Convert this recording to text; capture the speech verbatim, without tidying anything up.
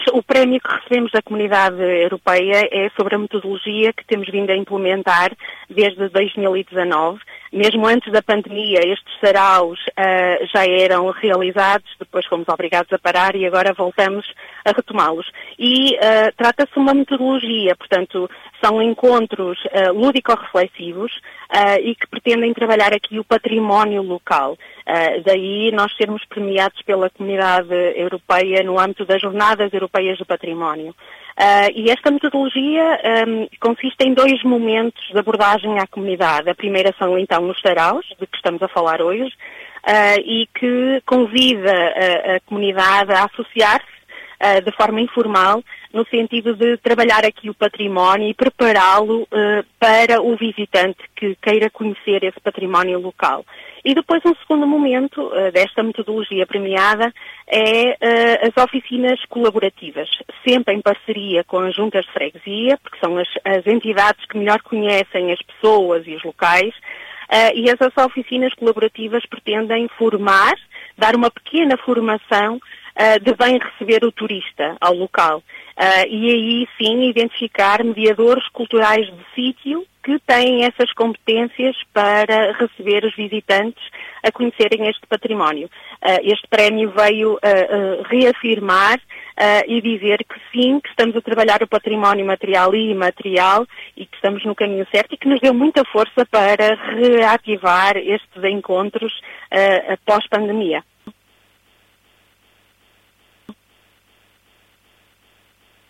O prémio que recebemos da Comunidade Europeia é sobre a metodologia que temos vindo a implementar desde dois mil e dezanove. Mesmo antes da pandemia, estes saraus uh, já eram realizados, depois fomos obrigados a parar e agora voltamos a retomá-los. E uh, trata-se de uma metodologia, portanto, são encontros uh, lúdico-reflexivos uh, e que pretendem trabalhar aqui o património local. Uh, daí nós sermos premiados pela Comunidade Europeia no âmbito das Jornadas Europeias do Património. Uh, e esta metodologia um, consiste em dois momentos de abordagem à comunidade. A primeira são então os saraus, de que estamos a falar hoje, uh, e que convida a, a comunidade a associar-se Uh, de forma informal, no sentido de trabalhar aqui o património e prepará-lo uh, para o visitante que queira conhecer esse património local. E depois um segundo momento uh, desta metodologia premiada é uh, as oficinas colaborativas, sempre em parceria com as juntas de freguesia, porque são as, as entidades que melhor conhecem as pessoas e os locais, uh, e essas oficinas colaborativas pretendem formar, dar uma pequena formação Uh, de bem receber o turista ao local. Uh, e aí sim identificar mediadores culturais de sítio que têm essas competências para receber os visitantes a conhecerem este património. Uh, este prémio veio uh, uh, reafirmar uh, e dizer que sim, que estamos a trabalhar o património material e imaterial e que estamos no caminho certo e que nos deu muita força para reativar estes encontros uh, após pandemia.